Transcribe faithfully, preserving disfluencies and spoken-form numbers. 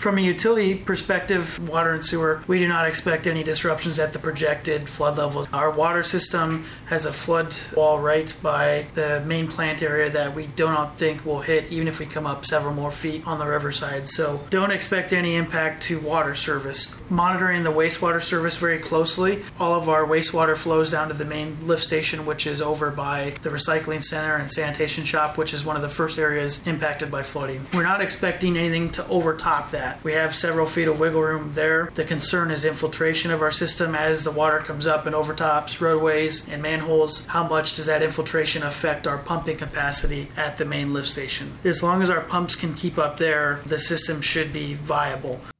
From a utility perspective, water and sewer, we do not expect any disruptions at the projected flood levels. Our water system has a flood wall right by the main plant area that we do not think will hit even if we come up several more feet on the riverside. So don't expect any impact to water service. Monitoring the wastewater service very closely. All of our wastewater flows down to the main lift station, which is over by the recycling center and sanitation shop, which is one of the first areas impacted by flooding. We're not expecting anything to overtop that. We have several feet of wiggle room there. The concern is infiltration of our system as the water comes up and overtops roadways and manholes. How much does that infiltration affect our pumping capacity at the main lift station? As long as our pumps can keep up there, the system should be viable.